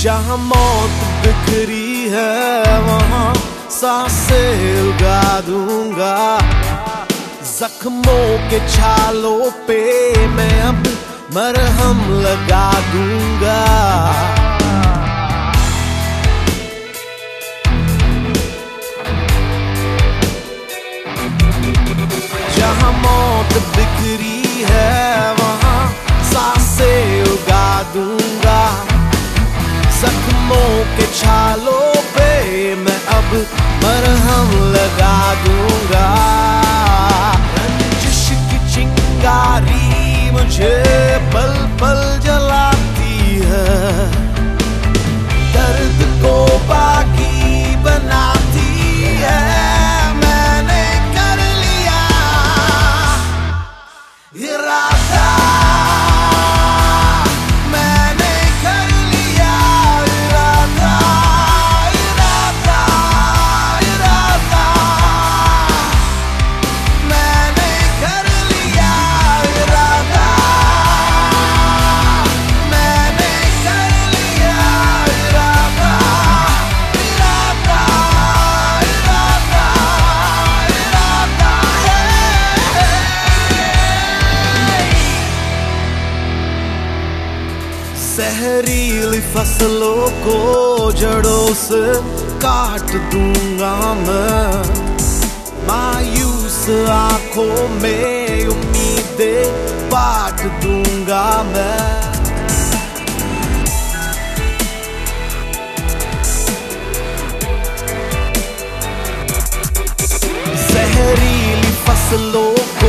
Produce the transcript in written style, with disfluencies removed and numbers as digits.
जहाँ मौत बिखरी है वहाँ सांसें उगा दूंगा। जख्मों के छालों पे मैं अब मरहम लगा दूंगा। जहाँ मौत बिखरी है वहाँ सांसें उगा दूंगा। जख्मों के छालों पे मैं अब मरहम लगा दूंगा। रंजिश की चिंगारी मुझे पल पल जलाती है, दर्द को बाकी बनाती है। मैंने कर लिया इरादा, जहरीली फसलों को जड़ों से काट दूंगा मैं। मायूस आंखों में उम्मीदें बांट दूंगा मैं। जहरीली फसलों